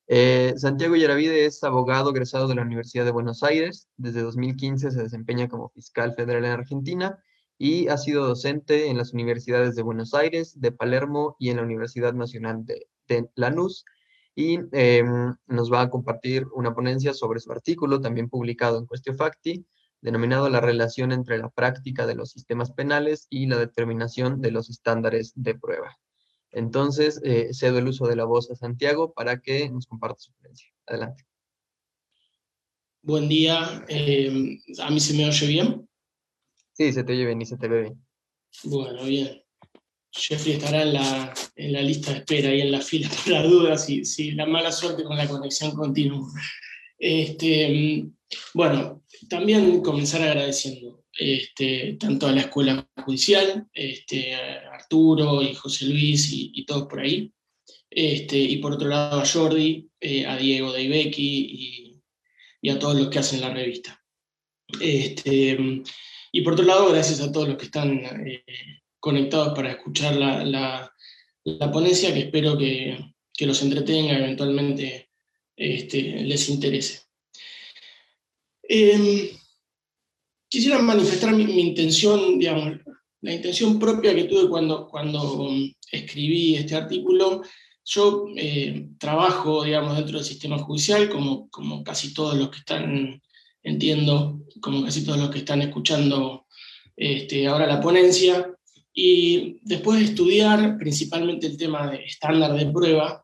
Santiago Yaravide es abogado egresado de la Universidad de Buenos Aires. Desde 2015 se desempeña como fiscal federal en Argentina y ha sido docente en las universidades de Buenos Aires, de Palermo y en la Universidad Nacional de Lanús. Y nos va a compartir una ponencia sobre su artículo, también publicado en Quaestio Facti, denominado La relación entre la práctica de los sistemas penales y la determinación de los estándares de prueba. Entonces, cedo el uso de la voz a Santiago para que nos comparta su experiencia. Adelante. Buen día, ¿a mí se me oye bien? Sí, se te oye bien y se te ve bien. Bueno, bien. Jeffrey estará en la lista de espera y en la fila por las dudas, si la mala suerte con la conexión continua. Bueno, también comenzar agradeciendo tanto a la Escuela Judicial, a Arturo y José Luis y todos por ahí, y por otro lado a Jordi, a Diego de Ibeki y a todos los que hacen la revista. Y por otro lado, gracias a todos los que están conectados para escuchar la ponencia, que espero que los entretenga, eventualmente les interese. Quisiera manifestar mi intención, digamos, la intención propia que tuve cuando escribí este artículo. Yo trabajo, digamos, dentro del sistema judicial, como casi todos los que están, entiendo, como casi todos los que están escuchando ahora la ponencia, y después de estudiar principalmente el tema de estándar de prueba,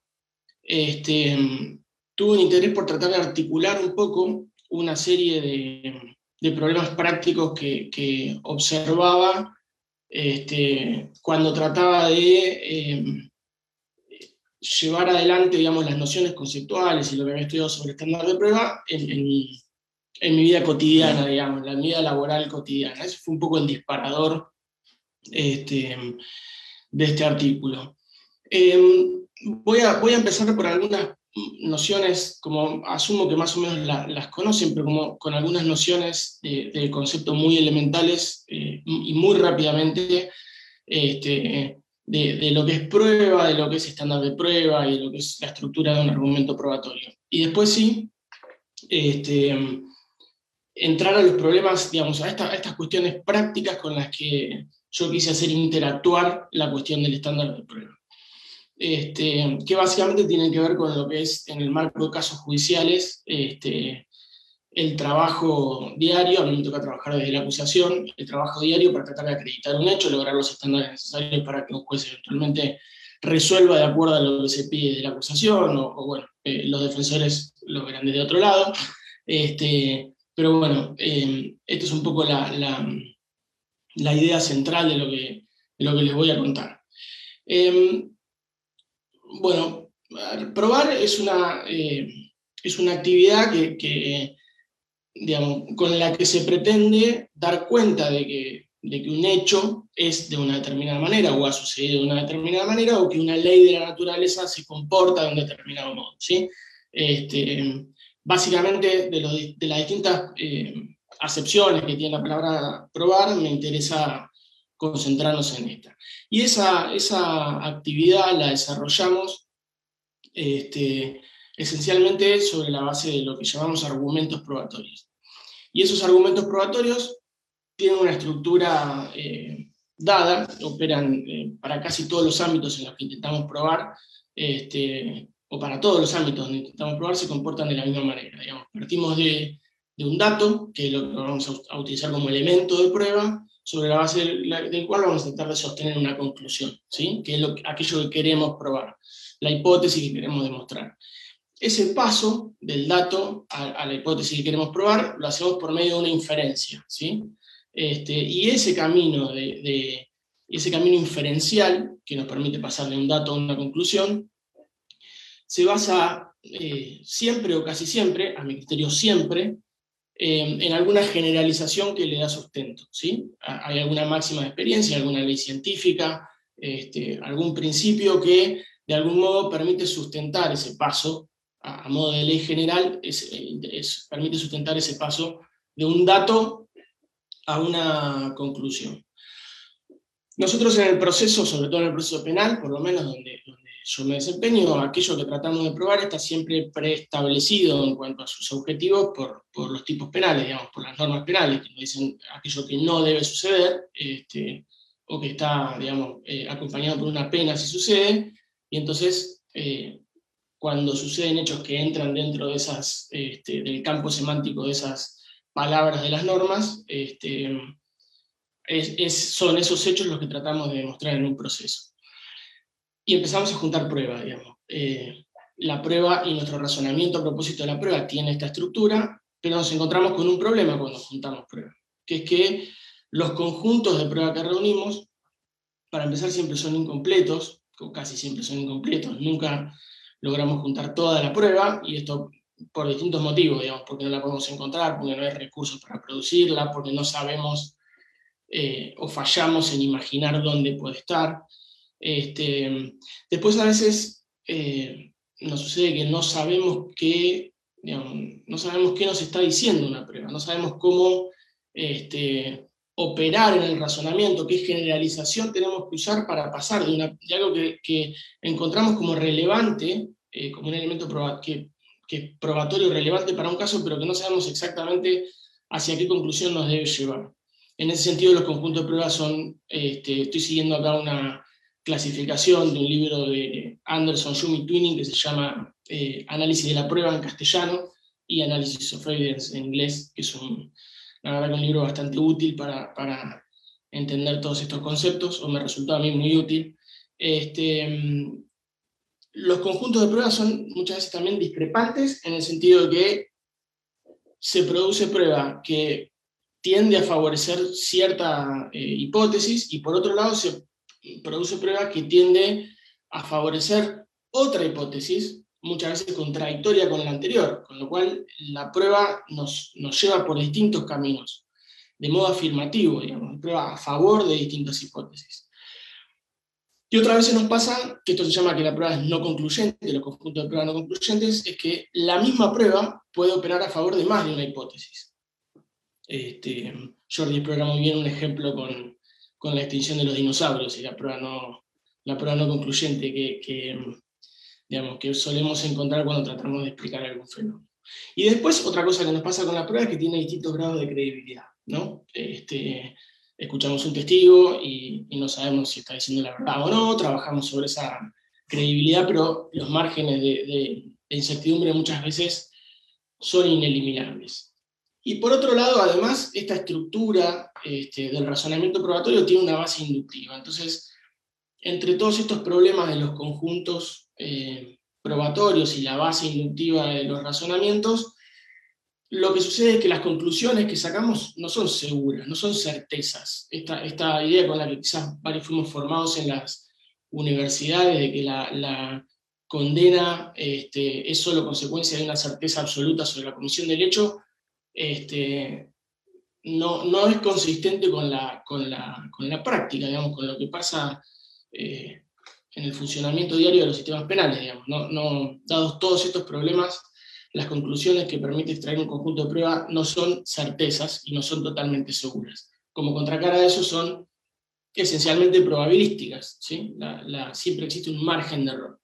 tuve un interés por tratar de articular un poco una serie de problemas prácticos que observaba cuando trataba de llevar adelante, digamos, las nociones conceptuales y lo que había estudiado sobre el estándar de prueba en mi vida cotidiana, digamos, en mi vida laboral cotidiana. Ese fue un poco el disparador de este artículo. Voy a empezar por algunas nociones, como asumo que más o menos las conocen, pero como con algunas nociones de conceptos muy elementales y muy rápidamente de lo que es prueba, de lo que es estándar de prueba y de lo que es la estructura de un argumento probatorio. Y después sí, entrar a los problemas, digamos, a estas cuestiones prácticas con las que yo quise hacer interactuar la cuestión del estándar de prueba. Que básicamente tienen que ver con lo que es, en el marco de casos judiciales, el trabajo diario. A mí me toca trabajar desde la acusación, el trabajo diario para tratar de acreditar un hecho, lograr los estándares necesarios para que un juez eventualmente resuelva de acuerdo a lo que se pide de la acusación, o bueno, los defensores lo verán desde otro lado. Pero bueno, esta es un poco la idea central de lo que les voy a contar. Bueno, probar es una actividad digamos, con la que se pretende dar cuenta de que un hecho es de una determinada manera o ha sucedido de una determinada manera, o que una ley de la naturaleza se comporta de un determinado modo, ¿sí? Básicamente, de las distintas acepciones que tiene la palabra probar, me interesa concentrarnos en esta. Y esa actividad la desarrollamos esencialmente sobre la base de lo que llamamos argumentos probatorios. Y esos argumentos probatorios tienen una estructura dada, operan para casi todos los ámbitos en los que intentamos probar, o para todos los ámbitos donde intentamos probar, se comportan de la misma manera. Digamos, partimos de un dato, que es lo que vamos a utilizar como elemento de prueba, sobre la base del cual vamos a tratar de sostener una conclusión, ¿sí? Que es aquello que queremos probar, la hipótesis que queremos demostrar. Ese paso del dato a la hipótesis que queremos probar lo hacemos por medio de una inferencia, ¿sí? Y ese camino inferencial, que nos permite pasar de un dato a una conclusión, se basa siempre o casi siempre, a mi criterio siempre, en alguna generalización que le da sustento, ¿sí? Hay alguna máxima de experiencia, alguna ley científica, algún principio que de algún modo permite sustentar ese paso, a modo de ley general, permite sustentar ese paso de un dato a una conclusión. Nosotros en el proceso, sobre todo en el proceso penal, por lo menos donde yo me desempeño, aquello que tratamos de probar está siempre preestablecido en cuanto a sus objetivos por los tipos penales, digamos, por las normas penales, que nos dicen aquello que no debe suceder, o que está, digamos, acompañado por una pena si sucede, y entonces, cuando suceden hechos que entran dentro de esas, del campo semántico de esas palabras de las normas, son esos hechos los que tratamos de demostrar en un proceso. Y empezamos a juntar pruebas, digamos. La prueba y nuestro razonamiento a propósito de la prueba tiene esta estructura, pero nos encontramos con un problema cuando juntamos pruebas, que es que los conjuntos de prueba que reunimos, para empezar, siempre son incompletos, o casi siempre son incompletos, nunca logramos juntar toda la prueba, y esto por distintos motivos, digamos, porque no la podemos encontrar, porque no hay recursos para producirla, porque no sabemos o fallamos en imaginar dónde puede estar. Después a veces nos sucede que no sabemos qué, digamos, no sabemos qué nos está diciendo una prueba, no sabemos cómo operar en el razonamiento, qué generalización tenemos que usar para pasar de algo que encontramos como relevante, como un elemento que es probatorio relevante para un caso, pero que no sabemos exactamente hacia qué conclusión nos debe llevar. En ese sentido, los conjuntos de pruebas son, estoy siguiendo acá una clasificación de un libro de Anderson, Hume y Twining, que se llama Análisis de la prueba en castellano y Analysis of Evidence en inglés, que es la verdad que un libro bastante útil para entender todos estos conceptos, o me resultó a mí muy útil. Los conjuntos de pruebas son muchas veces también discrepantes, en el sentido de que se produce prueba que tiende a favorecer cierta hipótesis, y por otro lado se produce prueba que tiende a favorecer otra hipótesis, muchas veces contradictoria con la anterior, con lo cual la prueba nos lleva por distintos caminos, de modo afirmativo, digamos, prueba a favor de distintas hipótesis. Y otra vez nos pasa, que esto se llama que la prueba es no concluyente, los conjuntos de pruebas no concluyentes, es que la misma prueba puede operar a favor de más de una hipótesis. Jordi explora muy bien un ejemplo con la extinción de los dinosaurios y la prueba no concluyente digamos, que solemos encontrar cuando tratamos de explicar algún fenómeno. Y después, otra cosa que nos pasa con la prueba es que tiene distintos grados de credibilidad, ¿no? Escuchamos un testigo y no sabemos si está diciendo la verdad o no, trabajamos sobre esa credibilidad, pero los márgenes de incertidumbre muchas veces son ineliminables. Y por otro lado, además, esta estructura del razonamiento probatorio tiene una base inductiva. Entonces, entre todos estos problemas de los conjuntos probatorios y la base inductiva de los razonamientos, lo que sucede es que las conclusiones que sacamos no son seguras, no son certezas. Esta idea con la que quizás varios fuimos formados en las universidades, de que la condena es solo consecuencia de una certeza absoluta sobre la comisión del hecho, no es consistente con la práctica, digamos, con lo que pasa en el funcionamiento diario de los sistemas penales, digamos. Dados todos estos problemas, las conclusiones que permite extraer un conjunto de prueba no son certezas y no son totalmente seguras. Como contracara de eso, son esencialmente probabilísticas, ¿sí? Siempre existe un margen de error.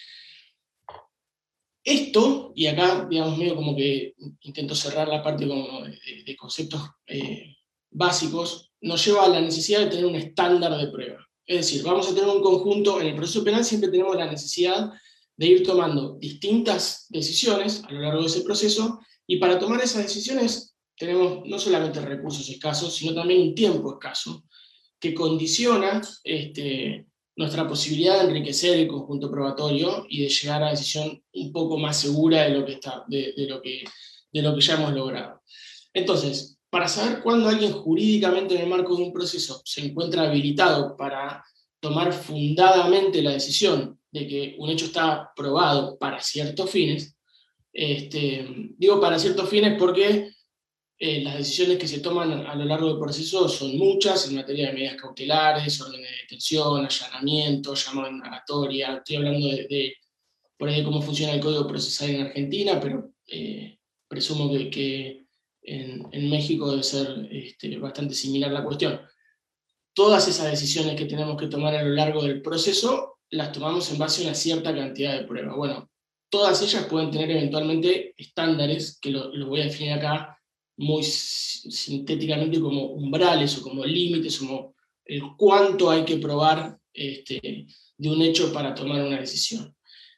Esto, y acá, digamos, medio como que intento cerrar la parte como de conceptos básicos, nos lleva a la necesidad de tener un estándar de prueba. Es decir, vamos a tener un conjunto, en el proceso penal siempre tenemos la necesidad de ir tomando distintas decisiones a lo largo de ese proceso, y para tomar esas decisiones tenemos no solamente recursos escasos, sino también un tiempo escaso, que condiciona nuestra posibilidad de enriquecer el conjunto probatorio y de llegar a una decisión un poco más segura de lo que ya hemos logrado. Entonces, para saber cuándo alguien jurídicamente en el marco de un proceso se encuentra habilitado para tomar fundadamente la decisión de que un hecho está probado para ciertos fines, digo para ciertos fines porque las decisiones que se toman a lo largo del proceso son muchas en materia de medidas cautelares, órdenes de detención, allanamiento, llamado en indagatoria. Estoy hablando por ahí de cómo funciona el Código Procesal en Argentina, pero presumo que en México debe ser bastante similar la cuestión. Todas esas decisiones que tenemos que tomar a lo largo del proceso las tomamos en base a una cierta cantidad de pruebas. Bueno, todas ellas pueden tener eventualmente estándares, que lo voy a definir acá muy sintéticamente como umbrales o como límites, como el cuánto hay que probar de un hecho para tomar una decisión.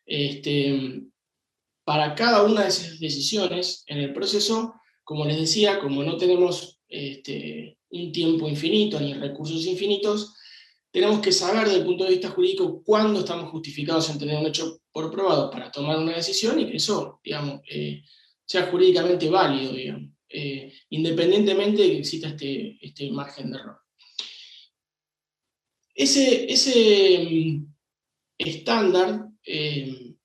Para cada una de esas decisiones en el proceso, como les decía, como no tenemos un tiempo infinito ni recursos infinitos, tenemos que saber desde el punto de vista jurídico cuándo estamos justificados en tener un hecho por probado para tomar una decisión y que eso, digamos, sea jurídicamente válido, digamos, independientemente de que exista este margen de error. Ese estándar es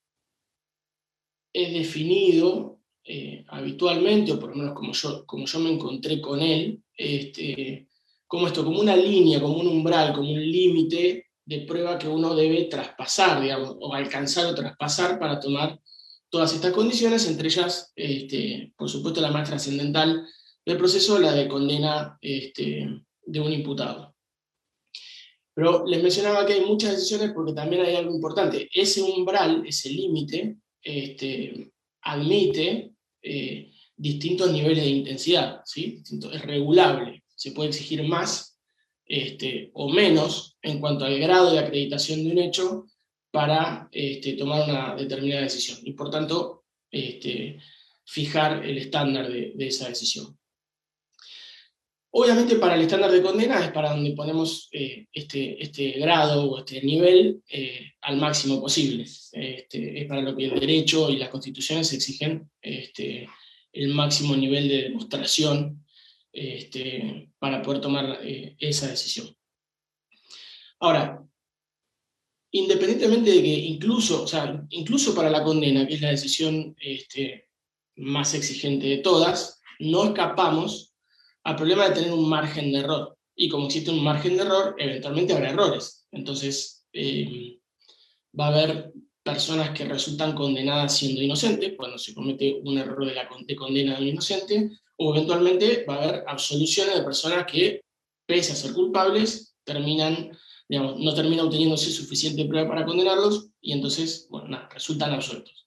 definido habitualmente, o por lo menos como yo me encontré con él, como una línea, como un umbral, como un límite de prueba que uno debe traspasar, digamos, o alcanzar o traspasar para tomar todas estas condiciones, entre ellas, por supuesto, la más trascendental del proceso, la de condena de un imputado. Pero les mencionaba que hay muchas decisiones porque también hay algo importante. Ese umbral, ese límite, admite distintos niveles de intensidad, ¿sí? Es regulable, se puede exigir más o menos en cuanto al grado de acreditación de un hecho para tomar una determinada decisión y por tanto fijar el estándar de esa decisión. Obviamente para el estándar de condena es para donde ponemos este grado o este nivel al máximo posible. Es para lo que el derecho y las constituciones exigen el máximo nivel de demostración para poder tomar esa decisión. Ahora, independientemente de que incluso para la condena, que es la decisión más exigente de todas, no escapamos al problema de tener un margen de error. Y como existe un margen de error, eventualmente habrá errores. Entonces, va a haber personas que resultan condenadas siendo inocentes, cuando se comete un error de condena de un inocente, o eventualmente va a haber absoluciones de personas que, pese a ser culpables, no termina obteniéndose suficiente prueba para condenarlos, y entonces, bueno, resultan absueltos.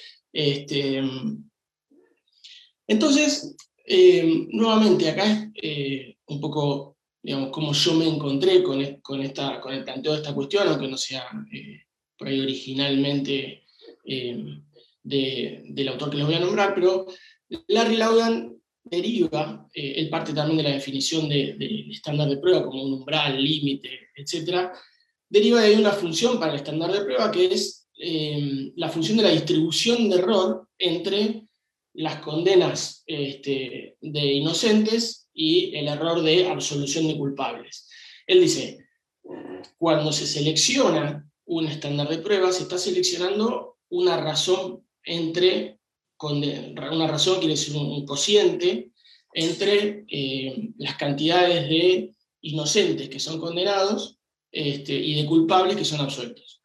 Entonces, nuevamente, acá es un poco, digamos, como yo me encontré con el planteo de esta cuestión, aunque no sea por ahí originalmente del autor que les voy a nombrar, pero Larry Laudan deriva, él parte también de la definición del estándar de prueba como un umbral, límite, etc., deriva de una función para el estándar de prueba que es la función de la distribución de error entre las condenas de inocentes y el error de absolución de culpables. Él dice, cuando se selecciona un estándar de prueba, se está seleccionando una razón una razón quiere decir un cociente entre las cantidades de inocentes que son condenados y de culpables que son absueltos.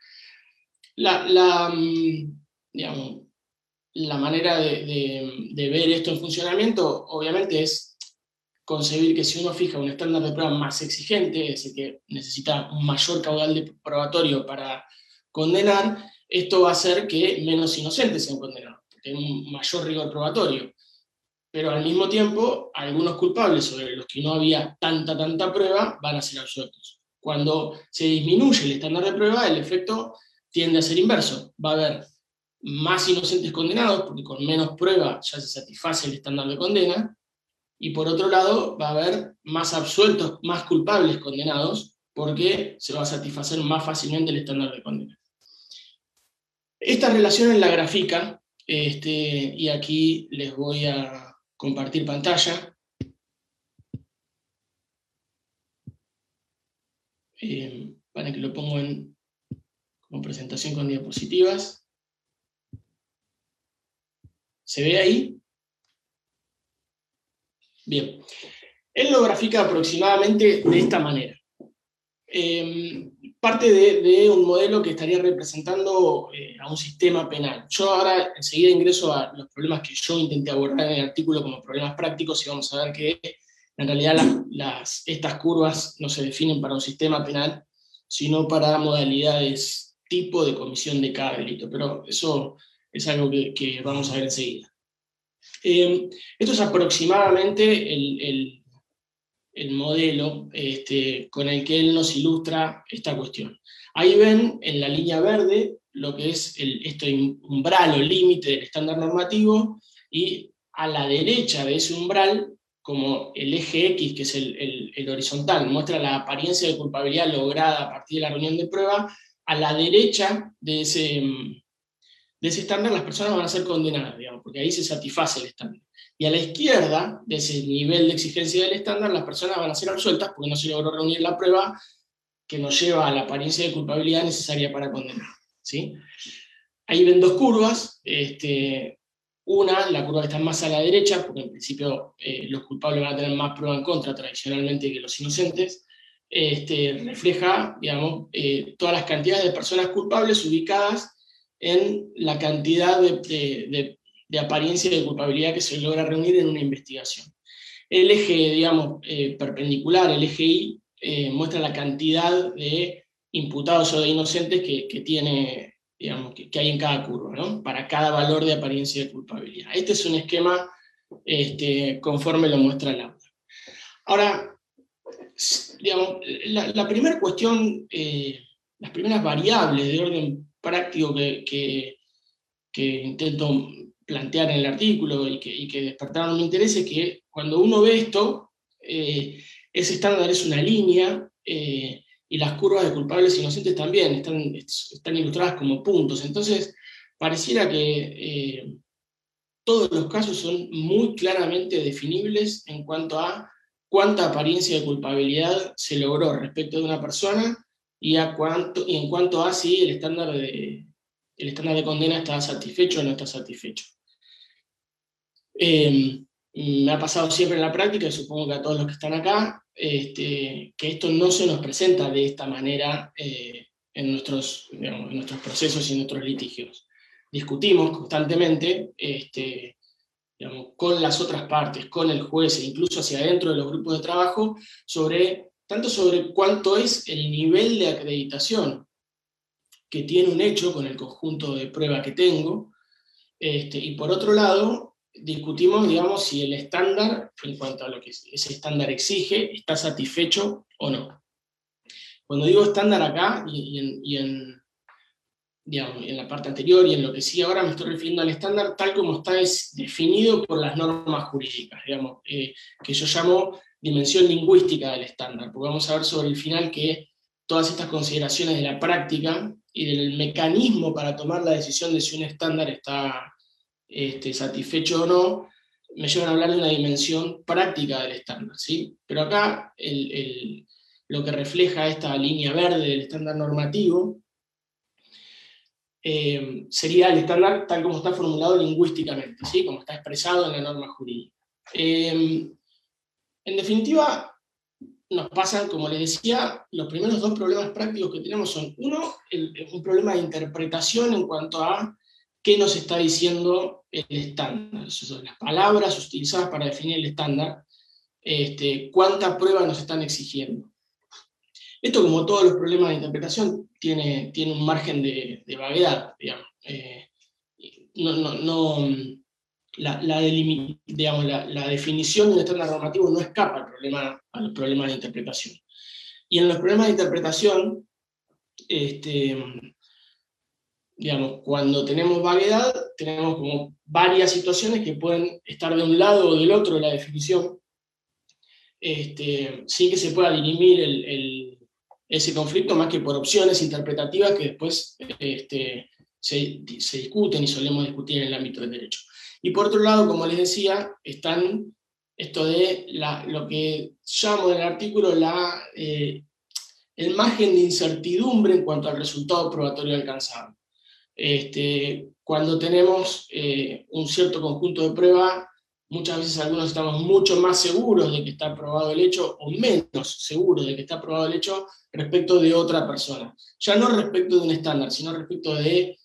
Digamos, la manera de ver esto en funcionamiento, obviamente, es concebir que si uno fija un estándar de prueba más exigente, es decir, que necesita un mayor caudal de probatorio para condenar, esto va a hacer que menos inocentes sean condenados, porque hay un mayor rigor probatorio. Pero al mismo tiempo, algunos culpables sobre los que no había tanta prueba van a ser absueltos. Cuando se disminuye el estándar de prueba, el efecto tiende a ser inverso. Va a haber más inocentes condenados, porque con menos prueba ya se satisface el estándar de condena, y por otro lado va a haber más absueltos, más culpables condenados, porque se va a satisfacer más fácilmente el estándar de condena. Esta relación en la grafica, y aquí les voy a compartir pantalla. Para que lo pongo como presentación con diapositivas. ¿Se ve ahí? Bien. Él lo grafica aproximadamente de esta manera. Parte de un modelo que estaría representando a un sistema penal. Yo ahora enseguida ingreso a los problemas que yo intenté abordar en el artículo como problemas prácticos y vamos a ver que en realidad estas curvas no se definen para un sistema penal, sino para modalidades tipo de comisión de cada delito, pero eso es algo que vamos a ver enseguida. Esto es aproximadamente el modelo con el que él nos ilustra esta cuestión. Ahí ven en la línea verde lo que es este umbral o límite del estándar normativo, y a la derecha de ese umbral, como el eje X, que es el horizontal, muestra la apariencia de culpabilidad lograda a partir de la reunión de prueba, a la derecha de ese estándar las personas van a ser condenadas, digamos, porque ahí se satisface el estándar. Y a la izquierda de ese nivel de exigencia del estándar, las personas van a ser absueltas porque no se logró reunir la prueba que nos lleva a la apariencia de culpabilidad necesaria para condenar, ¿sí? Ahí ven dos curvas, una, la curva que está más a la derecha, porque en principio los culpables van a tener más prueba en contra tradicionalmente que los inocentes, refleja, digamos, todas las cantidades de personas culpables ubicadas en la cantidad de apariencia de culpabilidad que se logra reunir en una investigación. El eje, digamos, perpendicular, el eje Y, muestra la cantidad de imputados o de inocentes que tiene, digamos, que hay en cada curva, ¿no? Para cada valor de apariencia de culpabilidad. Este es un esquema conforme lo muestra el aula. Ahora, digamos, la primera cuestión, las primeras variables de orden práctico que intento plantear en el artículo y que despertaron mi interés es que cuando uno ve esto, ese estándar es una línea, y las curvas de culpables e inocentes también están ilustradas como puntos. Entonces, pareciera que todos los casos son muy claramente definibles en cuanto a cuánta apariencia de culpabilidad se logró respecto de una persona y en cuanto a si el estándar de condena está satisfecho o no está satisfecho. Me ha pasado siempre en la práctica, y supongo que a todos los que están acá, que esto no se nos presenta de esta manera en nuestros procesos y en nuestros litigios. Discutimos constantemente digamos, con las otras partes, con el juez e incluso hacia adentro de los grupos de trabajo, tanto sobre cuánto es el nivel de acreditación que tiene un hecho con el conjunto de prueba que tengo, y por otro lado, discutimos, digamos, si el estándar, en cuanto a lo que ese estándar exige, está satisfecho o no. Cuando digo estándar acá, digamos, en la parte anterior y en lo que sí ahora, me estoy refiriendo al estándar tal como está definido por las normas jurídicas, digamos, que yo llamo dimensión lingüística del estándar, porque vamos a ver sobre el final que todas estas consideraciones de la práctica y del mecanismo para tomar la decisión de si un estándar está satisfecho o no, me llevan a hablar de una dimensión práctica del estándar, ¿sí? Pero acá lo que refleja esta línea verde del estándar normativo sería el estándar tal como está formulado lingüísticamente, ¿sí? Como está expresado en la norma jurídica. En definitiva, nos pasan, como les decía, los primeros dos problemas prácticos que tenemos son, uno, un problema de interpretación en cuanto a qué nos está diciendo el estándar, son las palabras utilizadas para definir el estándar, cuánta prueba nos están exigiendo. Esto, como todos los problemas de interpretación, tiene un margen de vaguedad, digamos. La definición de un estándar normativo no escapa a los problemas de interpretación. Y en los problemas de interpretación, digamos, cuando tenemos vaguedad, tenemos como varias situaciones que pueden estar de un lado o del otro de la definición, sin que se pueda dirimir ese conflicto más que por opciones interpretativas que después se discuten y solemos discutir en el ámbito del derecho. Y por otro lado, como les decía, están esto de lo que llamo en el artículo el margen de incertidumbre en cuanto al resultado probatorio alcanzado. Cuando tenemos un cierto conjunto de pruebas, muchas veces algunos estamos mucho más seguros de que está probado el hecho, o menos seguros de que está probado el hecho respecto de otra persona. Ya no respecto de un estándar, sino respecto de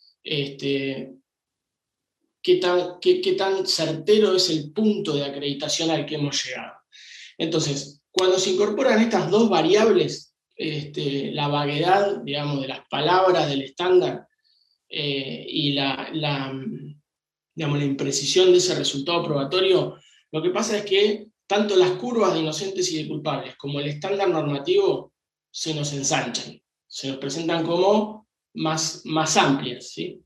qué tan certero es el punto de acreditación al que hemos llegado. Entonces, cuando se incorporan estas dos variables la vaguedad, digamos, de las palabras del estándar y digamos, la imprecisión de ese resultado probatorio, lo que pasa es que tanto las curvas de inocentes y de culpables como el estándar normativo se nos ensanchan, se nos presentan como más amplias, ¿sí?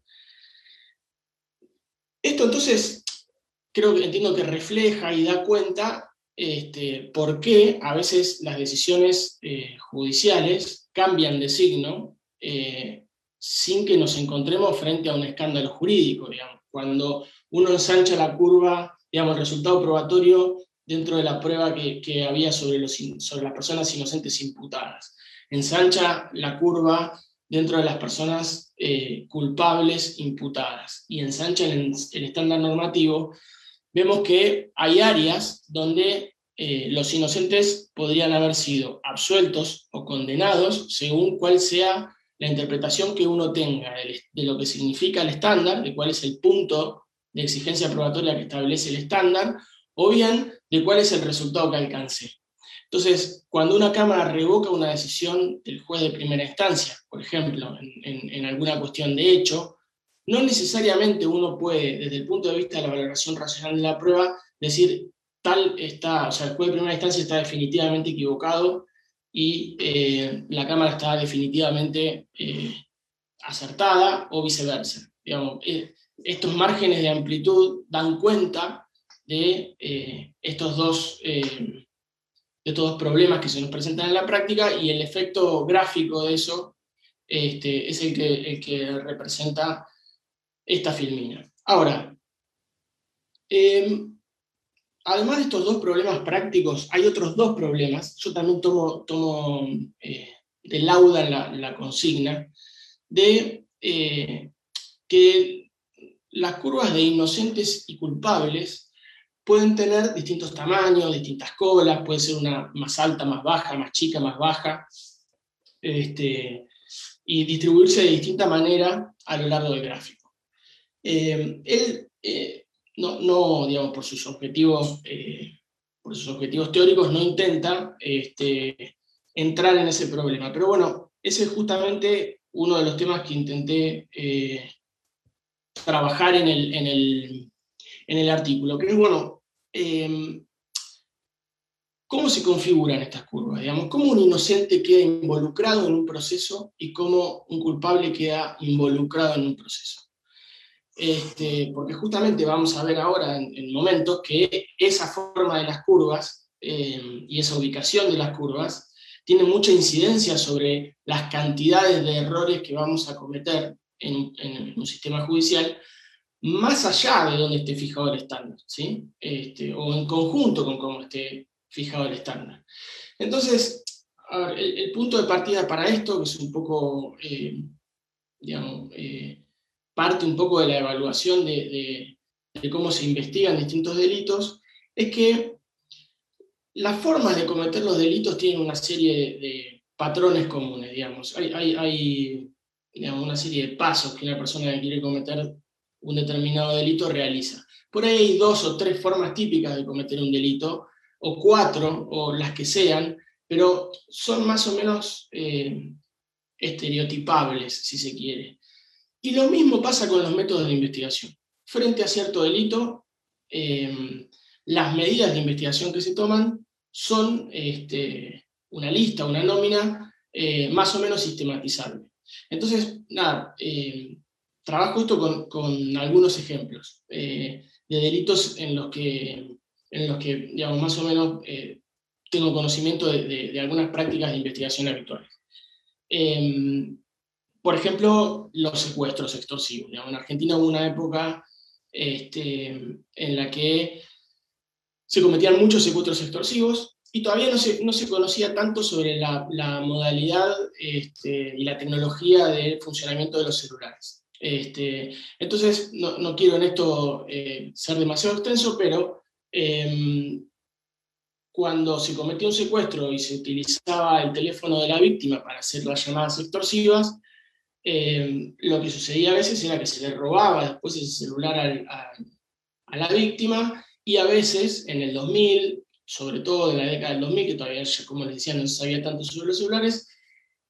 Esto entonces entiendo que refleja y da cuenta por qué a veces las decisiones judiciales cambian de signo sin que nos encontremos frente a un escándalo jurídico, digamos. Cuando uno ensancha la curva, digamos, el resultado probatorio dentro de la prueba que había sobre las personas inocentes imputadas. Ensancha la curva dentro de las personas culpables imputadas y ensancha el estándar normativo. Vemos que hay áreas donde los inocentes podrían haber sido absueltos o condenados según cuál sea la interpretación que uno tenga de lo que significa el estándar, de cuál es el punto de exigencia probatoria que establece el estándar, o bien de cuál es el resultado que alcancé. Entonces, cuando una Cámara revoca una decisión del juez de primera instancia, por ejemplo, en alguna cuestión de hecho, no necesariamente uno puede, desde el punto de vista de la valoración racional de la prueba, decir tal está, o sea, el juez de primera instancia está definitivamente equivocado y la Cámara está definitivamente acertada o viceversa. Digamos, estos márgenes de amplitud dan cuenta de estos dos problemas que se nos presentan en la práctica, y el efecto gráfico de eso es el que representa esta filmina. Ahora, además de estos dos problemas prácticos, hay otros dos problemas. Yo también tomo de lauda la consigna de que las curvas de inocentes y culpables pueden tener distintos tamaños, distintas colas, puede ser una más alta, más baja, más chica, más baja, y distribuirse de distinta manera a lo largo del gráfico. Él, digamos, por sus objetivos teóricos, no intenta entrar en ese problema. Pero bueno, ese es justamente uno de los temas que intenté trabajar en el artículo, que es, bueno, ¿cómo se configuran estas curvas? Digamos, ¿cómo un inocente queda involucrado en un proceso y cómo un culpable queda involucrado en un proceso? Porque justamente vamos a ver ahora en momentos que esa forma de las curvas y esa ubicación de las curvas tiene mucha incidencia sobre las cantidades de errores que vamos a cometer en un sistema judicial, más allá de donde esté fijado el estándar, ¿sí? O en conjunto con cómo esté fijado el estándar. Entonces, a ver, el punto de partida para esto, que es un poco, digamos, parte un poco de la evaluación de cómo se investigan distintos delitos, es que las formas de cometer los delitos tienen una serie de patrones comunes, digamos. Hay digamos, una serie de pasos que una persona que quiere cometer un determinado delito realiza. Por ahí hay 2 o 3 formas típicas de cometer un delito, o 4, o las que sean, pero son más o menos estereotipables, si se quiere. Y lo mismo pasa con los métodos de investigación. Frente a cierto delito, las medidas de investigación que se toman son una lista, una nómina más o menos sistematizable. Entonces, nada, trabajo esto con algunos ejemplos de delitos en los que digamos, más o menos tengo conocimiento de algunas prácticas de investigación habituales. Por ejemplo, los secuestros extorsivos. Digamos, en Argentina hubo una época en la que se cometían muchos secuestros extorsivos y todavía no se conocía tanto sobre la modalidad y la tecnología de funcionamiento de los celulares. Entonces, no quiero en esto ser demasiado extenso, pero cuando se cometía un secuestro y se utilizaba el teléfono de la víctima para hacer las llamadas extorsivas, lo que sucedía a veces era que se le robaba después ese celular a la víctima, y a veces en el 2000, sobre todo en la década del 2000, que todavía, como les decía, no se sabía tanto sobre los celulares,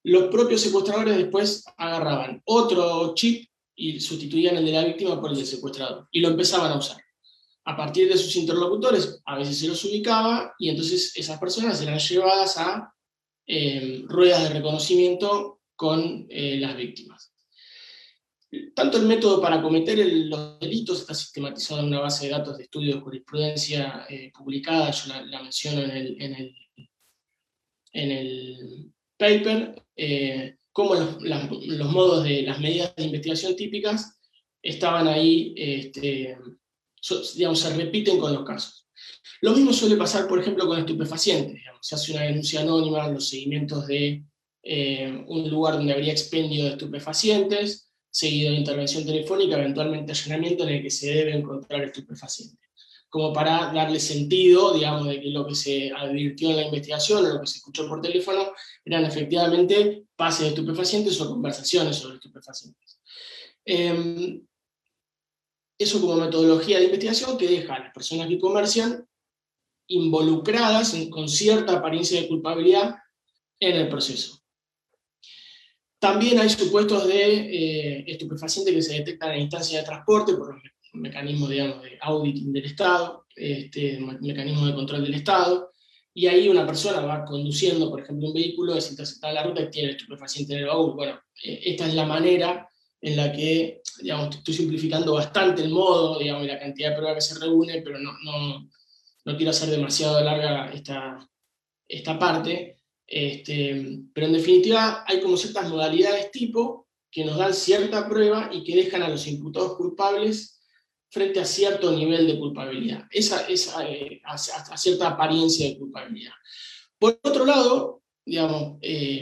los propios secuestradores después agarraban otro chip y sustituían el de la víctima por el del secuestrador, y lo empezaban a usar. A partir de sus interlocutores, a veces se los ubicaba, y entonces esas personas eran llevadas a ruedas de reconocimiento con las víctimas. Tanto el método para cometer los delitos está sistematizado en una base de datos de estudio de jurisprudencia publicada, yo la menciono en el paper, como los modos de las medidas de investigación típicas estaban ahí, digamos, se repiten con los casos. Lo mismo suele pasar, por ejemplo, con estupefacientes. Digamos, se hace una denuncia anónima, los seguimientos de un lugar donde habría expendio de estupefacientes, seguido de intervención telefónica, eventualmente allanamiento en el que se debe encontrar estupefacientes, como para darle sentido, digamos, de que lo que se advirtió en la investigación o lo que se escuchó por teléfono eran efectivamente pases de estupefacientes o conversaciones sobre estupefacientes. Eso como metodología de investigación que deja a las personas que comercian involucradas con cierta apariencia de culpabilidad en el proceso. También hay supuestos de estupefacientes que se detectan en instancias de transporte por los mecanismos, digamos, de auditing del Estado, mecanismos de control del Estado, y ahí una persona va conduciendo, por ejemplo, un vehículo, es interceptada la ruta y tiene estupefaciente en el baúl. Bueno, esta es la manera en la que, digamos, estoy simplificando bastante el modo, digamos, y la cantidad de pruebas que se reúne, pero no quiero hacer demasiado larga esta parte. Pero en definitiva hay como ciertas modalidades tipo que nos dan cierta prueba y que dejan a los imputados culpables frente a cierto nivel de culpabilidad, a cierta apariencia de culpabilidad. Por otro lado, digamos,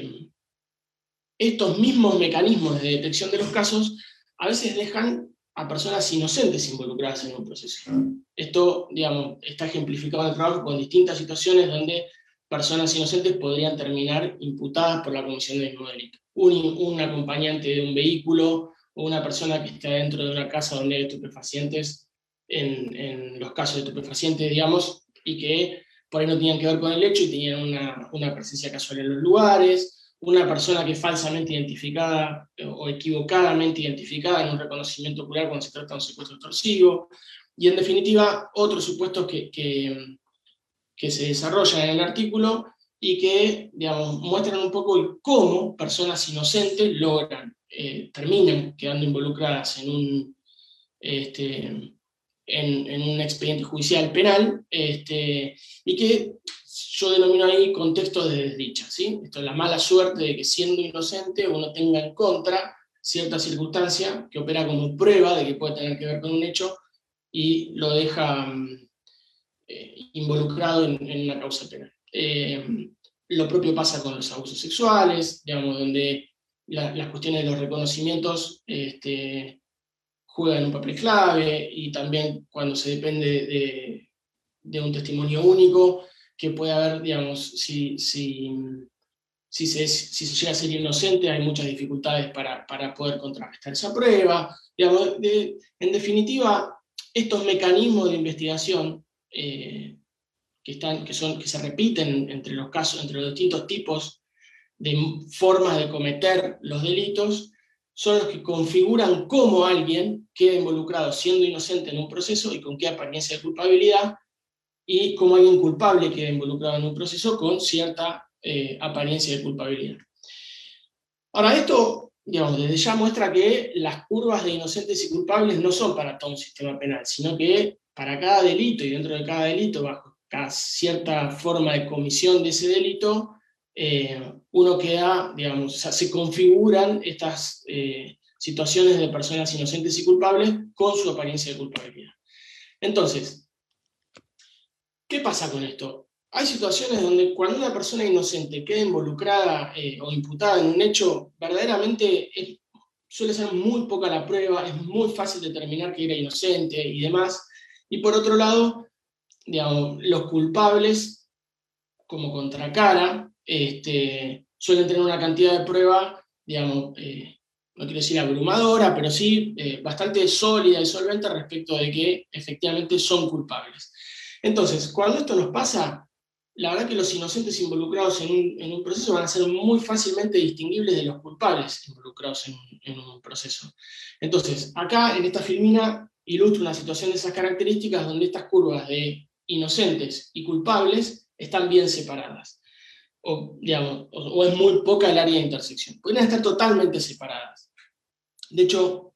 estos mismos mecanismos de detección de los casos a veces dejan a personas inocentes involucradas en un proceso. Esto, digamos, está ejemplificado en el trabajo con distintas situaciones donde personas inocentes podrían terminar imputadas por la comisión del mismo delito. Un acompañante de un vehículo o una persona que está dentro de una casa donde hay estupefacientes, en los casos de estupefacientes, digamos, y que por ahí no tenían que ver con el hecho y tenían una presencia casual en los lugares, una persona que es falsamente identificada o equivocadamente identificada en un reconocimiento ocular cuando se trata de un secuestro extorsivo, y en definitiva otros supuestos que se desarrollan en el artículo y que, digamos, muestran un poco cómo personas inocentes terminan quedando involucradas en un expediente judicial penal, y que yo denomino ahí contexto de desdicha, ¿sí? Esto es la mala suerte de que siendo inocente uno tenga en contra cierta circunstancia que opera como prueba de que puede tener que ver con un hecho y lo deja involucrado en una causa penal. Lo propio pasa con los abusos sexuales, digamos, donde las cuestiones de los reconocimientos juegan un papel clave, y también cuando se depende de un testimonio único, que puede haber, digamos, si se llega a ser inocente, hay muchas dificultades para poder contrarrestar esa prueba. Digamos, en definitiva, estos mecanismos de investigación que se repiten entre los casos, entre los distintos tipos de formas de cometer los delitos, son los que configuran cómo alguien queda involucrado siendo inocente en un proceso y con qué apariencia de culpabilidad, y cómo alguien culpable queda involucrado en un proceso con cierta apariencia de culpabilidad. Ahora, esto, digamos, desde ya muestra que las curvas de inocentes y culpables no son para todo un sistema penal, sino que para cada delito, y dentro de cada delito, bajo cada cierta forma de comisión de ese delito, uno queda, digamos, o sea, se configuran estas situaciones de personas inocentes y culpables con su apariencia de culpabilidad. Entonces, ¿qué pasa con esto? Hay situaciones donde cuando una persona inocente queda involucrada o imputada en un hecho, verdaderamente suele ser muy poca la prueba, es muy fácil determinar que era inocente y demás, y por otro lado, digamos, los culpables, como contracara, suelen tener una cantidad de prueba, digamos, no quiero decir abrumadora, pero sí bastante sólida y solvente respecto de que efectivamente son culpables. Entonces, cuando esto nos pasa, la verdad que los inocentes involucrados en un proceso van a ser muy fácilmente distinguibles de los culpables involucrados en un proceso. Entonces, acá en esta filmina ilustro una situación de esas características donde estas curvas de inocentes y culpables están bien separadas. O, digamos, o es muy poca el área de intersección. Podrían estar totalmente separadas. De hecho,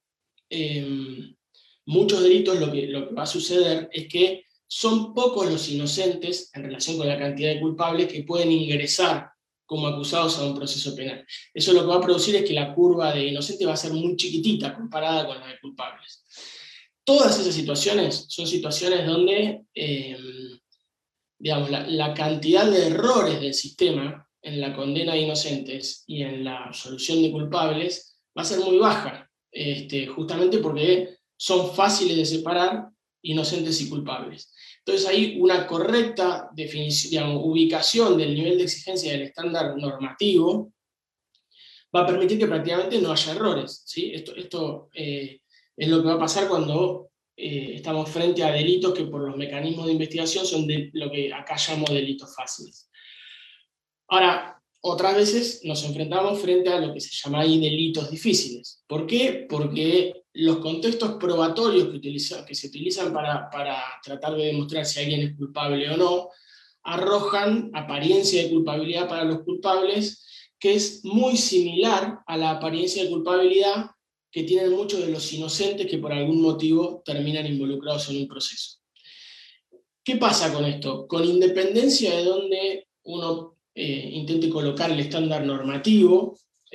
muchos delitos lo que va a suceder es que son pocos los inocentes en relación con la cantidad de culpables que pueden ingresar como acusados a un proceso penal. Eso lo que va a producir es que la curva de inocentes va a ser muy chiquitita comparada con la de culpables. Todas esas situaciones son situaciones donde digamos, la cantidad de errores del sistema en la condena de inocentes y en la absolución de culpables va a ser muy baja, justamente porque son fáciles de separar inocentes y culpables. Entonces hay una correcta definición, digamos, ubicación del nivel de exigencia del estándar normativo va a permitir que prácticamente no haya errores, ¿sí? Esto es lo que va a pasar cuando estamos frente a delitos que por los mecanismos de investigación son de lo que acá llamo delitos fáciles. Ahora, otras veces nos enfrentamos frente a lo que se llama ahí delitos difíciles. ¿Por qué? Porque los contextos probatorios que se utilizan para tratar de demostrar si alguien es culpable o no, arrojan apariencia de culpabilidad para los culpables, que es muy similar a la apariencia de culpabilidad que tienen muchos de los inocentes que por algún motivo terminan involucrados en un proceso. ¿Qué pasa con esto? Con independencia de donde uno intente colocar el estándar normativo,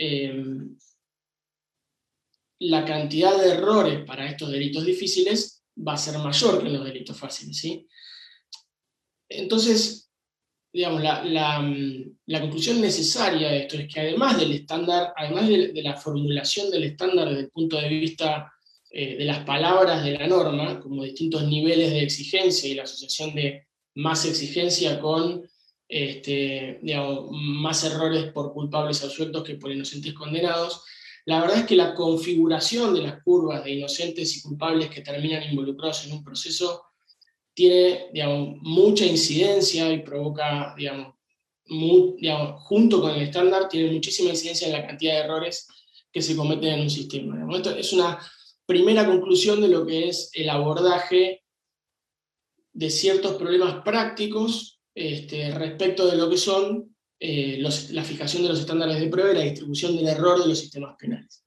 la cantidad de errores para estos delitos difíciles va a ser mayor que en los delitos fáciles, ¿sí? Entonces, digamos, la conclusión necesaria de esto es que además del estándar, además de la formulación del estándar desde el punto de vista de las palabras de la norma, como distintos niveles de exigencia y la asociación de más exigencia con digamos, más errores por culpables absueltos que por inocentes condenados, la verdad es que la configuración de las curvas de inocentes y culpables que terminan involucrados en un proceso tiene, digamos, mucha incidencia y provoca, digamos, junto con el estándar, tiene muchísima incidencia en la cantidad de errores que se cometen en un sistema. Digamos. Esto es una primera conclusión de lo que es el abordaje de ciertos problemas prácticos respecto de lo que son la fijación de los estándares de prueba y la distribución del error de los sistemas penales.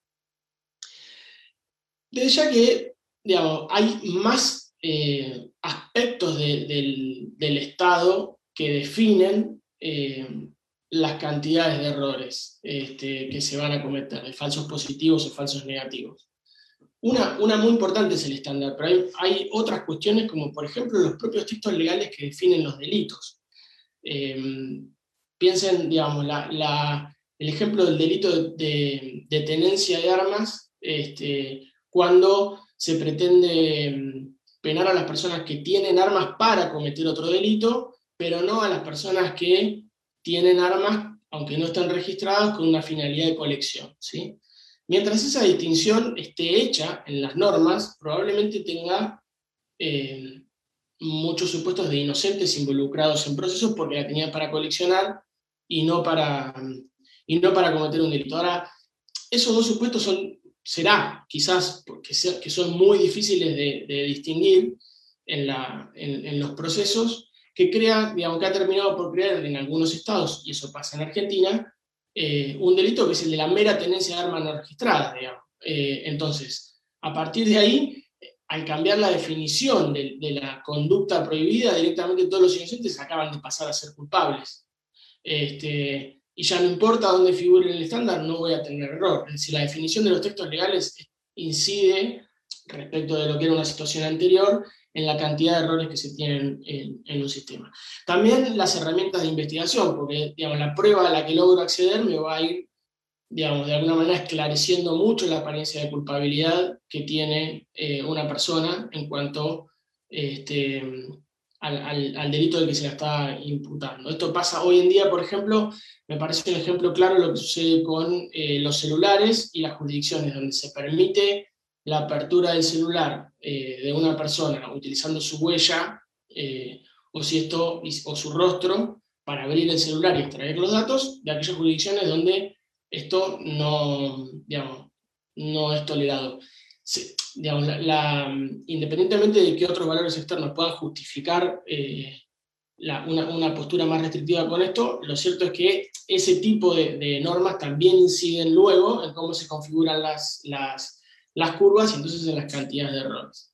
Desde ya que, digamos, hay más aspectos del Estado que definen las cantidades de errores que se van a cometer, de falsos positivos o falsos negativos. Una muy importante es el estándar, pero hay otras cuestiones como por ejemplo los propios textos legales que definen los delitos. Piensen, digamos, el ejemplo del delito de tenencia de armas, cuando se pretende penar a las personas que tienen armas para cometer otro delito, pero no a las personas que tienen armas, aunque no están registradas, con una finalidad de colección, ¿sí? Mientras esa distinción esté hecha en las normas, probablemente tenga muchos supuestos de inocentes involucrados en procesos porque la tenían para coleccionar y no para cometer un delito. Ahora, esos dos supuestos será quizás porque que son muy difíciles de distinguir en los procesos, que crea, digamos, que ha terminado por crear en algunos estados, y eso pasa en Argentina, un delito que es el de la mera tenencia de armas no registradas, digamos. Entonces, a partir de ahí, al cambiar la definición de la conducta prohibida, directamente todos los inocentes acaban de pasar a ser culpables. Y ya no importa dónde figure el estándar, no voy a tener error. Es decir, la definición de los textos legales incide, respecto de lo que era una situación anterior, en la cantidad de errores que se tienen en un sistema. También las herramientas de investigación, porque digamos, la prueba a la que logro acceder me va a ir, digamos, de alguna manera esclareciendo mucho la apariencia de culpabilidad que tiene una persona en cuanto al delito del que se la está imputando. Esto pasa hoy en día, por ejemplo, me parece un ejemplo claro lo que sucede con los celulares y las jurisdicciones, donde se permite la apertura del celular de una persona utilizando su huella o su rostro para abrir el celular y extraer los datos de aquellas jurisdicciones donde esto no, digamos, no es tolerado. Digamos, independientemente de que otros valores externos puedan justificar una postura más restrictiva con esto, lo cierto es que ese tipo de normas también inciden luego en cómo se configuran las curvas y entonces en las cantidades de errores.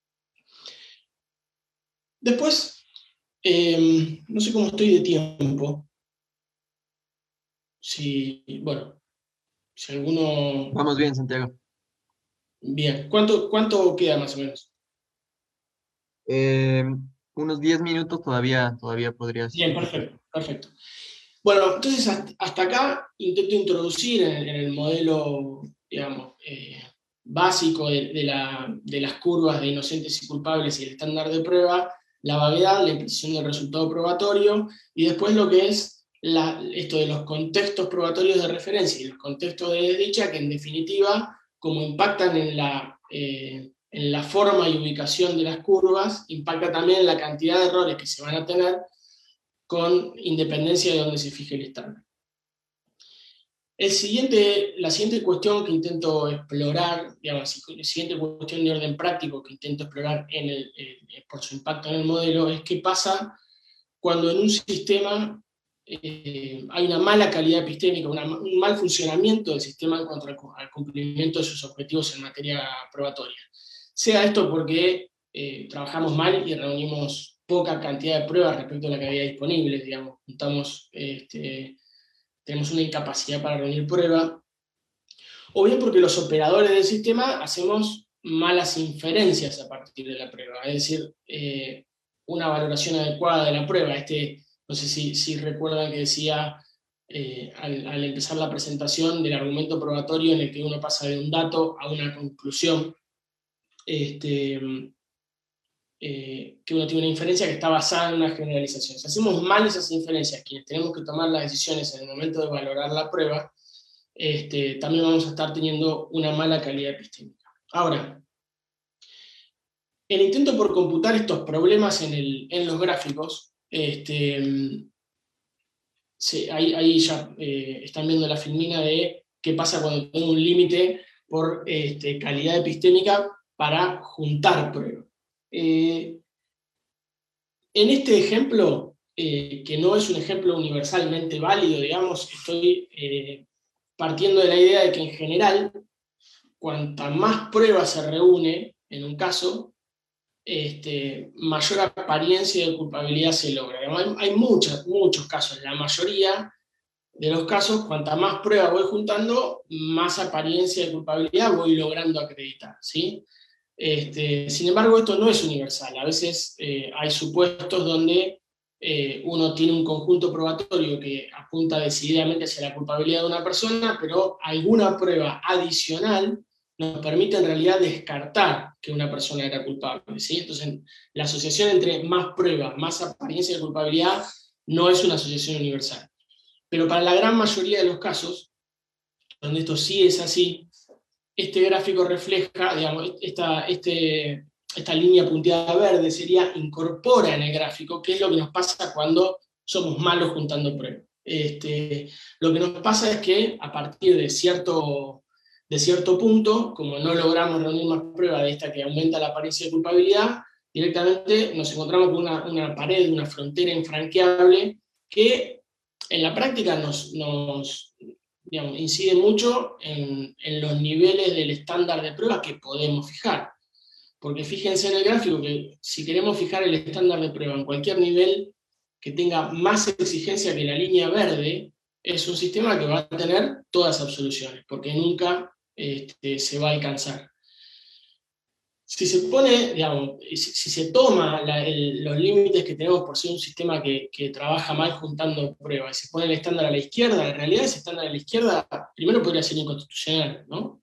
Después, no sé cómo estoy de tiempo. Bueno, si alguno... Vamos bien, Santiago. Bien, ¿cuánto queda más o menos? Unos 10 minutos todavía podrías. Bien, perfecto, perfecto. Bueno, entonces hasta acá intento introducir en el modelo, digamos, básico de las curvas de inocentes y culpables y el estándar de prueba, la vaguedad, la imprecisión del resultado probatorio, y después lo que es esto de los contextos probatorios de referencia y los contextos de desdicha, que en definitiva, como impactan en la forma y ubicación de las curvas, impacta también en la cantidad de errores que se van a tener con independencia de dónde se fije el estándar. La siguiente cuestión que intento explorar, digamos, la siguiente cuestión de orden práctico que intento explorar por su impacto en el modelo, es qué pasa cuando en un sistema hay una mala calidad epistémica, un mal funcionamiento del sistema en cuanto al cumplimiento de sus objetivos en materia probatoria. Sea esto porque trabajamos mal y reunimos poca cantidad de pruebas respecto a la que había disponible, digamos, tenemos una incapacidad para reunir pruebas, o bien porque los operadores del sistema hacemos malas inferencias a partir de la prueba, es decir, una valoración adecuada de la prueba. No sé si recuerdan que decía al empezar la presentación del argumento probatorio en el que uno pasa de un dato a una conclusión, que uno tiene una inferencia que está basada en una generalización. Si hacemos mal esas inferencias, quienes tenemos que tomar las decisiones en el momento de valorar la prueba, también vamos a estar teniendo una mala calidad epistémica. Ahora, el intento por computar estos problemas en los gráficos, ahí ya están viendo la filmina de qué pasa cuando tengo un límite por calidad epistémica para juntar pruebas. En este ejemplo, que no es un ejemplo universalmente válido, digamos, estoy partiendo de la idea de que en general, cuanta más pruebas se reúne en un caso, mayor apariencia de culpabilidad se logra. Hay muchos casos, la mayoría de los casos, cuanta más pruebas voy juntando, más apariencia de culpabilidad voy logrando acreditar, ¿sí? Sin embargo, esto no es universal. A veces hay supuestos donde uno tiene un conjunto probatorio que apunta decididamente hacia la culpabilidad de una persona, pero alguna prueba adicional nos permite en realidad descartar que una persona era culpable, ¿sí? Entonces, la asociación entre más pruebas, más apariencia de culpabilidad, no es una asociación universal. Pero para la gran mayoría de los casos, donde esto sí es así, este gráfico refleja, digamos, esta línea punteada verde incorpora en el gráfico qué es lo que nos pasa cuando somos malos juntando pruebas. Lo que nos pasa es que a partir de cierto punto, como no logramos reunir más pruebas de esta que aumenta la apariencia de culpabilidad, directamente nos encontramos con una pared, una frontera infranqueable que en la práctica digamos, incide mucho en los niveles del estándar de prueba que podemos fijar. Porque fíjense en el gráfico que si queremos fijar el estándar de prueba en cualquier nivel que tenga más exigencia que la línea verde, es un sistema que va a tener todas absoluciones, porque nunca se va a alcanzar. Si se pone, digamos, si se toma los límites que tenemos por ser un sistema que trabaja mal juntando pruebas, y se pone el estándar a la izquierda, en realidad ese estándar a la izquierda primero podría ser inconstitucional, ¿no?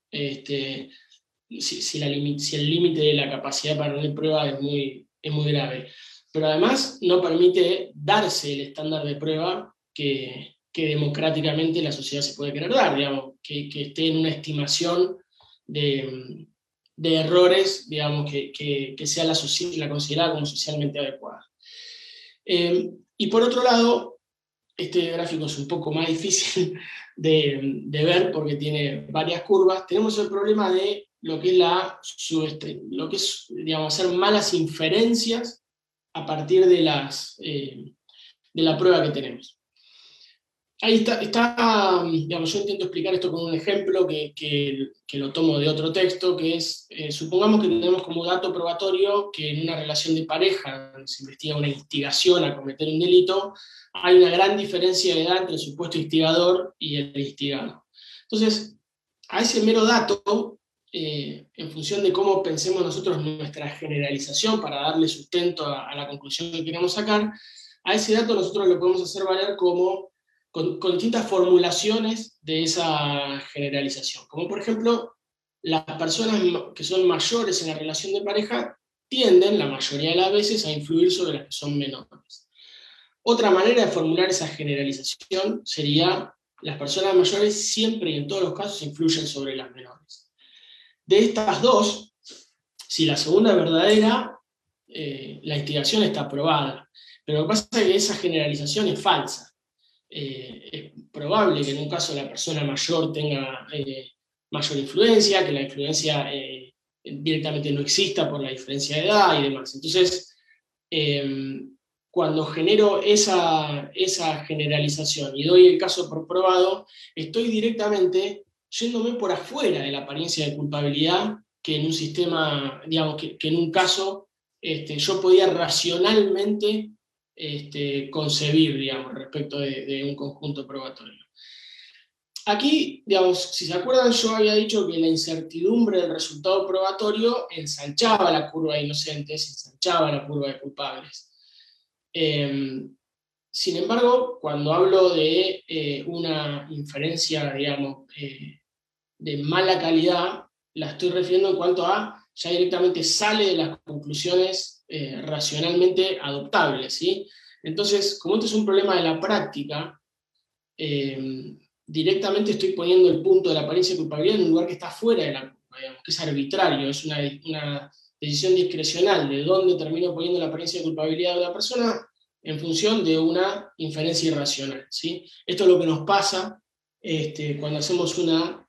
Si el límite de la capacidad para reunir pruebas es muy grave. Pero además no permite darse el estándar de prueba que democráticamente la sociedad se puede querer dar, digamos, que esté en una estimación de errores, digamos, que sea la considerada como socialmente adecuada. Y por otro lado, este gráfico es un poco más difícil de ver porque tiene varias curvas. Tenemos el problema de lo que es digamos, hacer malas inferencias a partir de la prueba que tenemos. Ahí está, digamos, yo intento explicar esto con un ejemplo que lo tomo de otro texto, que es, supongamos que tenemos como dato probatorio que en una relación de pareja, donde se investiga una instigación a cometer un delito, hay una gran diferencia de edad entre el supuesto instigador y el instigado. Entonces, a ese mero dato, en función de cómo pensemos nosotros nuestra generalización para darle sustento a la conclusión que queremos sacar, a ese dato nosotros lo podemos hacer valer como con distintas formulaciones de esa generalización. Como por ejemplo, las personas que son mayores en la relación de pareja tienden, la mayoría de las veces, a influir sobre las que son menores. Otra manera de formular esa generalización sería: las personas mayores siempre y en todos los casos influyen sobre las menores. De estas dos, si la segunda es verdadera, la instigación está probada. Pero lo que pasa es que esa generalización es falsa. Es probable que en un caso la persona mayor tenga mayor influencia, que la influencia directamente no exista por la diferencia de edad y demás. Entonces, cuando genero esa generalización y doy el caso por probado, estoy directamente yéndome por afuera de la apariencia de culpabilidad que en un sistema, digamos, que en un caso yo podía racionalmente concebir, digamos, respecto de un conjunto probatorio. Aquí, digamos, si se acuerdan, yo había dicho que la incertidumbre del resultado probatorio ensanchaba la curva de inocentes, ensanchaba la curva de culpables. Sin embargo, cuando hablo de una inferencia, digamos, de mala calidad, la estoy refiriendo en cuanto a ya directamente sale de las conclusiones racionalmente adoptables, ¿sí? Entonces, como esto es un problema de la práctica, directamente estoy poniendo el punto de la apariencia de culpabilidad en un lugar que está fuera de la culpa, digamos, que es arbitrario, es una decisión discrecional de dónde termino poniendo la apariencia de culpabilidad de una persona en función de una inferencia irracional, ¿sí? Esto es lo que nos pasa cuando hacemos una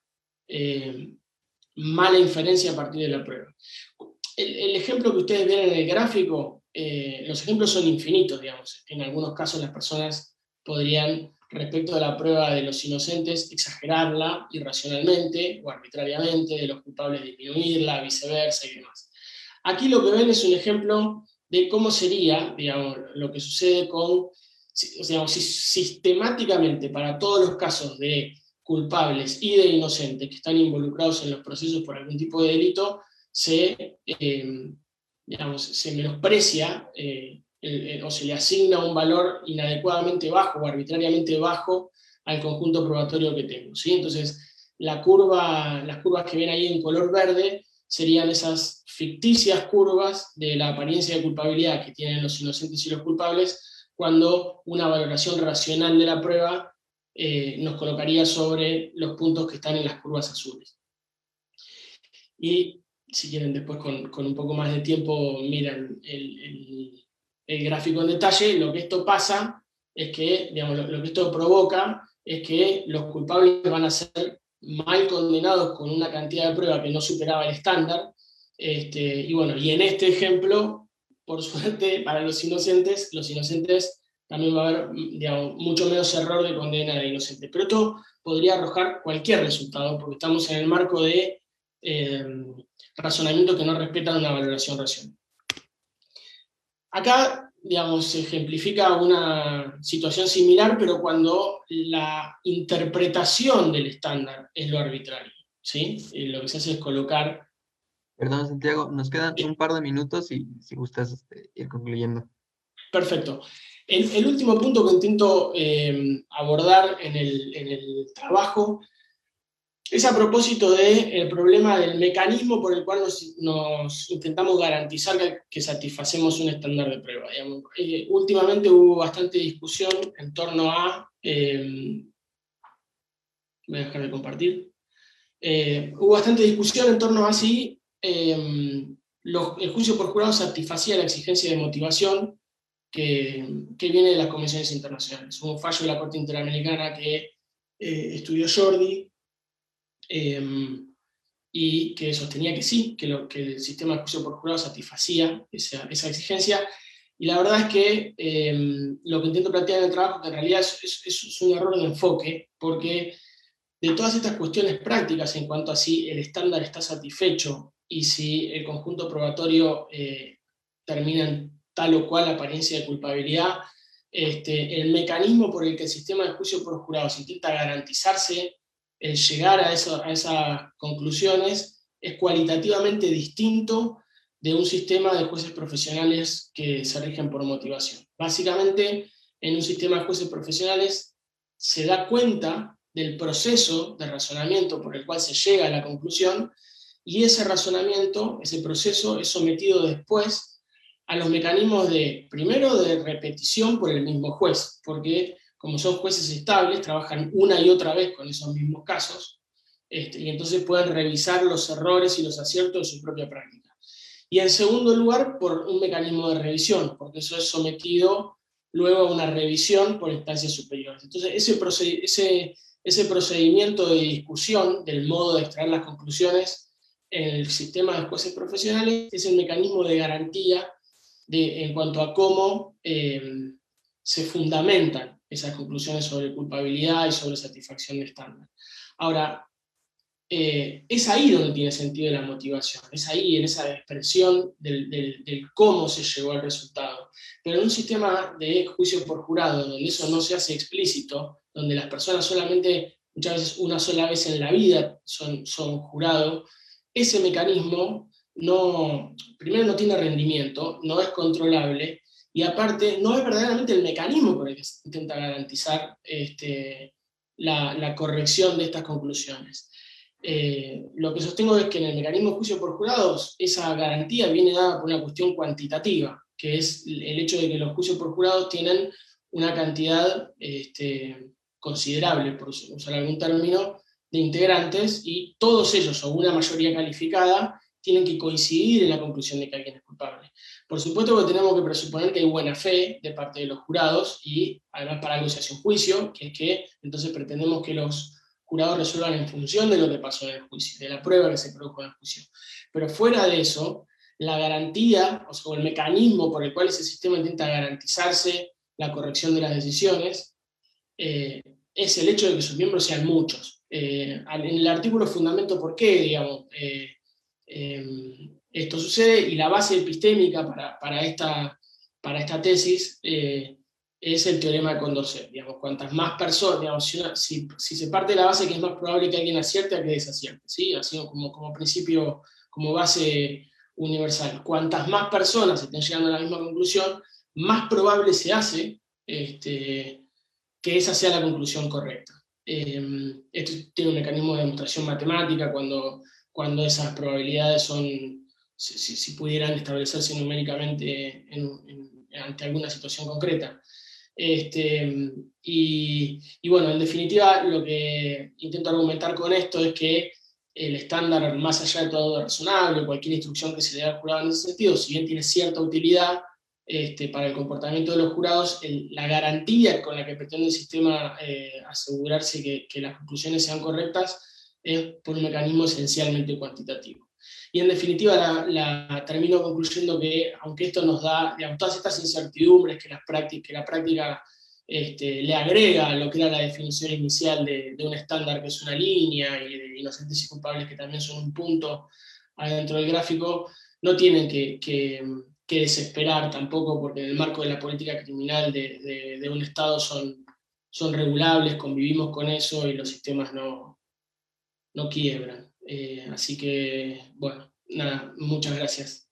mala inferencia a partir de la prueba. El ejemplo que ustedes ven en el gráfico, los ejemplos son infinitos, digamos. En algunos casos las personas podrían, respecto a la prueba de los inocentes, exagerarla irracionalmente o arbitrariamente, de los culpables disminuirla, viceversa y demás. Aquí lo que ven es un ejemplo de cómo sería, digamos, lo que sucede con, digamos, si sistemáticamente para todos los casos de culpables y de inocentes que están involucrados en los procesos por algún tipo de delito, digamos, se menosprecia o se le asigna un valor inadecuadamente bajo o arbitrariamente bajo al conjunto probatorio que tengo, ¿sí? Entonces, las curvas que ven ahí en color verde serían esas ficticias curvas de la apariencia de culpabilidad que tienen los inocentes y los culpables, cuando una valoración racional de la prueba nos colocaría sobre los puntos que están en las curvas azules. Y si quieren después con un poco más de tiempo miran el gráfico en detalle, lo que esto pasa es que, digamos, lo que esto provoca es que los culpables van a ser mal condenados con una cantidad de prueba que no superaba el estándar, y bueno, y en este ejemplo, por suerte, para los inocentes también va a haber, digamos, mucho menos error de condena de inocentes. Pero esto podría arrojar cualquier resultado, porque estamos en el marco de razonamientos que no respetan una valoración racional. Acá, digamos, se ejemplifica una situación similar, pero cuando la interpretación del estándar es lo arbitrario, ¿sí? Lo que se hace es colocar... Perdón, Santiago, nos quedan un par de minutos y si gustas ir concluyendo. Perfecto. El último punto que intento abordar en el trabajo es a propósito del problema del mecanismo por el cual nos intentamos garantizar que satisfacemos un estándar de prueba. Últimamente hubo bastante discusión en torno a... voy a dejar de compartir. Hubo bastante discusión en torno a si el juicio por jurado satisfacía la exigencia de motivación que viene de las convenciones internacionales. Hubo un fallo de la Corte Interamericana que estudió Jordi, y que sostenía que sí, que el sistema de juicio por jurado satisfacía esa exigencia. Y la verdad es que lo que intento plantear en el trabajo, que en realidad es un error de enfoque, porque de todas estas cuestiones prácticas en cuanto a si el estándar está satisfecho y si el conjunto probatorio termina en tal o cual apariencia de culpabilidad, el mecanismo por el que el sistema de juicio por jurados intenta garantizarse el llegar a esas conclusiones es cualitativamente distinto de un sistema de jueces profesionales que se rigen por motivación. Básicamente, en un sistema de jueces profesionales se da cuenta del proceso de razonamiento por el cual se llega a la conclusión, y ese razonamiento, ese proceso, es sometido después a los mecanismos primero de repetición por el mismo juez, porque como son jueces estables, trabajan una y otra vez con esos mismos casos, y entonces pueden revisar los errores y los aciertos de su propia práctica. Y en segundo lugar, por un mecanismo de revisión, porque eso es sometido luego a una revisión por instancias superiores. Entonces, ese procedimiento de discusión del modo de extraer las conclusiones en el sistema de jueces profesionales es el mecanismo de garantía en cuanto a cómo se fundamentan esas conclusiones sobre culpabilidad y sobre satisfacción de estándar. Ahora, es ahí donde tiene sentido la motivación, es ahí, en esa expresión del cómo se llegó al resultado. Pero en un sistema de juicio por jurado, donde eso no se hace explícito, donde las personas solamente, muchas veces una sola vez en la vida son jurados, ese mecanismo primero no tiene rendimiento, no es controlable, y aparte no es verdaderamente el mecanismo por el que se intenta garantizar la corrección de estas conclusiones. Lo que sostengo es que en el mecanismo de juicio por jurados esa garantía viene dada por una cuestión cuantitativa, que es el hecho de que los juicios por jurados tienen una cantidad considerable, por usar algún término, de integrantes, y todos ellos, o una mayoría calificada, tienen que coincidir en la conclusión de que alguien es culpable. Por supuesto que tenemos que presuponer que hay buena fe de parte de los jurados, y además para algo se hace un juicio, que es que entonces pretendemos que los jurados resuelvan en función de lo que pasó en el juicio, de la prueba que se produjo en el juicio. Pero fuera de eso, la garantía, o el mecanismo por el cual ese sistema intenta garantizarse la corrección de las decisiones, es el hecho de que sus miembros sean muchos. En el artículo fundamento por qué, digamos, esto sucede, y la base epistémica para esta tesis es el teorema de Condorcet. Digamos, cuantas más personas, digamos, si se parte de la base que es más probable que alguien acierte a que desacierte, ¿sí? Así como principio, como base universal. Cuantas más personas estén llegando a la misma conclusión, más probable se hace que esa sea la conclusión correcta. Esto tiene un mecanismo de demostración matemática cuando esas probabilidades si pudieran establecerse numéricamente ante alguna situación concreta. Y bueno, en definitiva, lo que intento argumentar con esto es que el estándar, más allá de todo razonable, cualquier instrucción que se le da al jurado en ese sentido, si bien tiene cierta utilidad para el comportamiento de los jurados, la garantía con la que pretende el sistema asegurarse que las conclusiones sean correctas es por un mecanismo esencialmente cuantitativo. Y en definitiva termino concluyendo que, aunque esto nos da, digamos, todas estas incertidumbres que la práctica le agrega a lo que era la definición inicial de un estándar que es una línea, y de inocentes y culpables que también son un punto adentro del gráfico, no tienen que desesperar tampoco, porque en el marco de la política criminal de un Estado son regulables, convivimos con eso y los sistemas no quiebran. Así que, bueno, nada, muchas gracias.